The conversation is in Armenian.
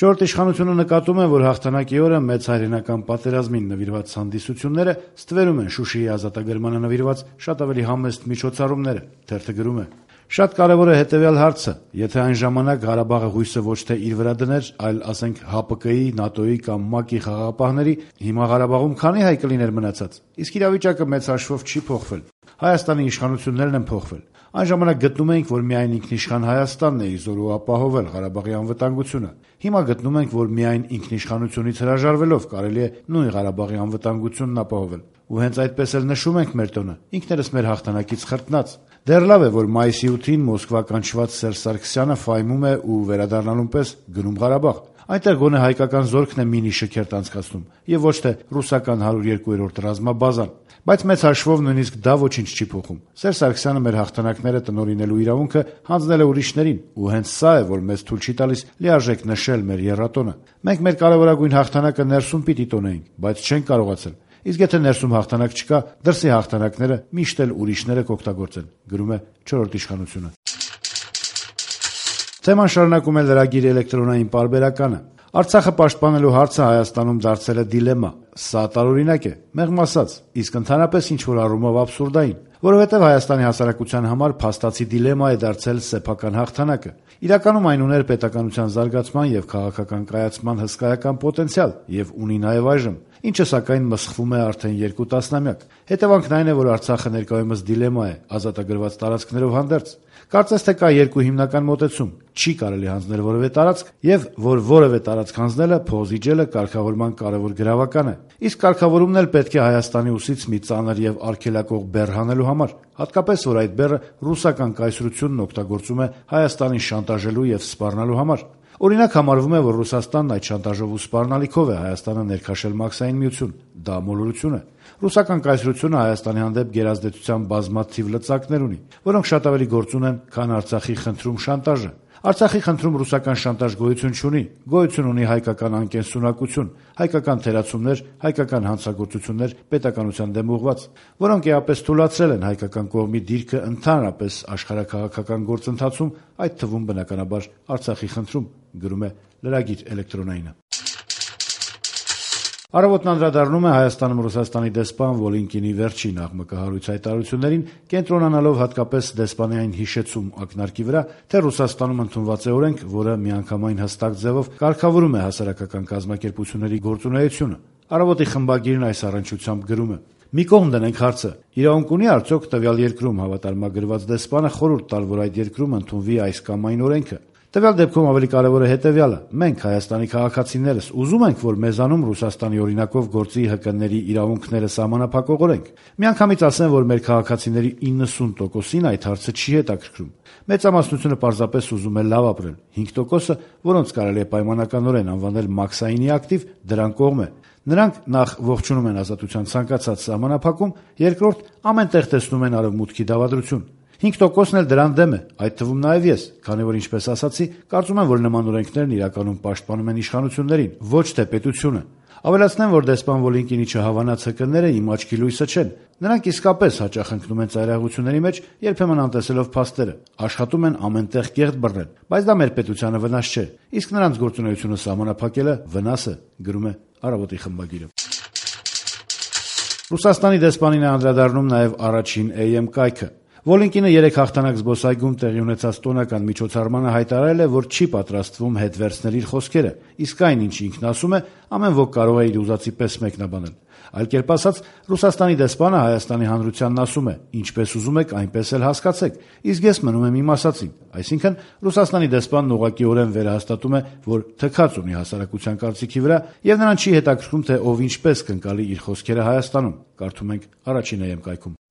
Չորրորդ իշխանությունը նկատում է, որ հաղթանակի օրը մեծ հայրենական պատերազմին նվիրված հանդիսությունները ստվերում են Շուշիի ազատագրմանը նվիրված շատ ավելի համեստ միջոցառումները։ Թերթը գրում է. «Շատ կարևոր է հետևյալ հարցը. եթե այն ժամանակ Ղարաբաղը հույսը ոչ թե իր վրա դներ, այլ ասենք ՀԱՊԿ-ի, ՆԱՏՕ-ի կամ ՄԱԿ-ի խաղաղապահների, հիմա Ղարաբաղում քանի հայ կլիներ մնացած։ Իսկ իրավիճակը մեծ հաշվով չի փոխվել։ Հայաստանի իշխանություններն են փոխվել։ Այն ժամանակ գտնում էինք, որ միայն ինքնիշխան Հայաստանն է իզոր ու ապահովել Ղարաբաղի անվտանգությունը։ Հիմա գտնում ենք, որ միայն ինքնիշխանությունից հրաժարվելով կարելի է նույն Ղարաբաղի անվտանգությունն ապահովել։ Ու հենց այդպես էլ նշում ենք մեր տոնը, ինքներս մեր հաղթանակից խրտնած։ Դեռ լավ է, որ մայիսի 8-ին Մոսկվա կանչված Սերժ Սարգսյանը ֆայմում է ու վերադառնալուն պես գնում Ղարաբաղ։ Այնտեղ գոնե հայկական զորքն է մինի շքերթ անցկացնում եւ ոչ թե ռուսական 102-րդ ռազմաբազան։ Բայց մեծ հաշվով նույնիսկ դա ոչինչ չի փոխում։ Սերժ Սարգսյանը մեր հաղթանակները տնօրինելու իրավունքը հանձնել է ուրիշներին, ու հենց սա է, որ մեզ թույլ չի տալիս լիարժեք նշել մեր եռատոնը։ Մենք մեր կարևորագույն հաղթանակը ներսում պիտի տոնեինք, բայց չենք կարողացել։ Իսկ եթե ներսում հաղթանակ չկա, դրսի հաղթանակները միշտ էլ ուրիշները կօգտագործեն», գրում է չորրորդ իշխանությունը։ Թեման շարունակում է լրագիր էլեկտրոնային պարբերականը։ Արցախը պաշտպանելու հարցը Հայաստանում դարձել է դիլեմա։ Սա տարօրինակ է, մեղմ ասած, իսկ ընդհանրապես ինչ-որ առումով աբսուրդային, որովհետև Հայաստանի հասարակության համար փաստացի դիլեմա է դարձել սեփական հաղթանակը։ Իրականում այն ուներ պետականության զարգացման եւ քաղաքական կայացման հսկայական պոտենցիալ եւ ունի նաեւ այժմ, ինչը սակայն մսխվում է արդեն 2 տասնամյակ։ Հետևանքն այն է, որ Արցախը ներկայումս դիլեմա է ազատագրված տարածքներով հանդերձ։ Կարծես թե կա 2 հիմնական մոտեցում. չի կարելի հանձնել որևէ տարածք եւ որ որևէ տարածք հանձնելը, փոխզիջելը կարգավորման կարևոր գրավական է։ Իսկ կարգավորումն էլ պետք է Հայաստանի ուսից մի ծանր եւ արգելակող բեռ հանելու համար, հատկապես որ այդ բեռը ռուսական կայսրությունն օգտագործում է Հայաստանին շանտաժելու եւ սպառնալու համար։ Օրինակ համարվում է, որ Ռուսաստանն այդ շանտաժով ու սպառնալիքով է Հայաստանը ներքաշել Մաքսային միություն։ Դա մոլորություն է։ Ռուսական կայսրությունը Հայաստանի հանդեպ գերազդեցության բազմաթիվ լծակներ ունի, որոնք շատ ավելի գործուն են, քան Արցախի խնդրում շանտաժը։ Արցախի խնդրում ռուսական շանտաժ գոյություն չունի, գոյություն ունի հայկական անկենսունակություն, հայկական թերացումներ, հայկական հանցագործություններ պետականության դեմ ուղղված, որոնք էապես թուլացրել են հայկական կողմի դիրքը ընդհանրապես աշխարհաքաղաքական գործընթացում, այդ թվում բնականաբար Արցախի խնդրում, գրում է լրագիր էլեկտրոնայինը։ Առավոտն անդրադառնում է Հայաստանում Ռուսաստանի դեսպան Վոլինկինի վերջին աղմկահարույց հայտարարություններին, կենտրոնանալով հատկապես դեսպանային հիշեցում ակնարկի վրա, թե Ռուսաստանում ընդունված է օրենք, որը միանգամայն հստակ ձևով կարգավորում է հասարակական կազմակերպությունների գործունեությունը։ Առավոտի խմբագիրն այս առնչությամբ գրում է. «Մի կողմ դնենք հարցը. իրավունք ունի արդյոք տվյալ երկրում հավատարմագրված դեսպանը խորհուրդ տալ, որ այդ երկրում ընդունվի այս կամ այն օրենքը։ Տվյալ դեպքում ավելի կարևոր է հետևյալը. մենք Հայաստանի քաղաքացիներս ուզում ենք, որ մեզանում Ռուսաստանի օրինակով գործի ՀԿ-ների իրավունքները սահմանափակող օրենք։ Միանգամից ասեմ, որ մեր քաղաքացիների 90%-ին այդ հարցը չի հետաքրքրում։ Մեծամասնությունը պարզապես ուզում է լավ ապրել։ 5%-ը, որոնց կարելի է պայմանականորեն անվանել Մաքսայինի ակտիվ, դրան կողմ է։ Նրանք նախ ողջունում են ազատության ցանկացած սահմանափակում, երկրորդ ամեն տեղ տեսնում են արևմուտքի դավադրություն։ 5%-ն էլ դրան դեմ է, այդ թվում նաև ես, քանի որ ինչպես ասացի, կարծում եմ, որ նման օրենքներն իրականում պաշտպանում են իշխանություններին, ոչ թե պետությունը։ Ավելացնեմ, որ դեսպան Վոլինկինի չհավանած ՀԿ-ները իմ աչքի լույսը չեն։ Նրանք իսկապես հաճախ ընկնում են ծայրահեղությունների մեջ, երբեմն անտեսելով փաստերը, աշխատում են ամեն տեղ կեղտ բռնել, բայց դա մեր պետությանը վնաս չէ։ Իսկ նրանց գործունեությունը սահմանափակելը վնաս է, գրում է Առավոտի խմբագիրը։ Ռուսաստանի դեսպանին է անդրադառնում նաև առաջին AM կայքը։ Վոլինկինը 3 հաղթանակ զբոսայգում տեղի ունեցած տոնական միջոցառմանը հայտարարել է, որ չի պատրաստվում հետ վերցնել իր խոսքերը, իսկ այն, ինչ ինքն ասում է, ամեն ոք կարող է իր ուզածի պես մեկնաբանել։ Այլ կերպ ասած, Ռուսաստանի դեսպանը Հայաստանի հանրությանն ասում է. ինչպես ուզում եք, այնպես էլ հասկացեք, իսկ ես մնում եմ իմ ասածին։ Այսինքն, Ռուսաստանի դեսպանն ուղղակիորեն վերահաստատում է, որ թքած ունի հասարակության կարծիքի վրա եւ նրան չի հետաքրքրում, թե ով ինչպես կընկալի իր խոսքերը Հայաստանում, կարդում ենք առաջին AM կայքում։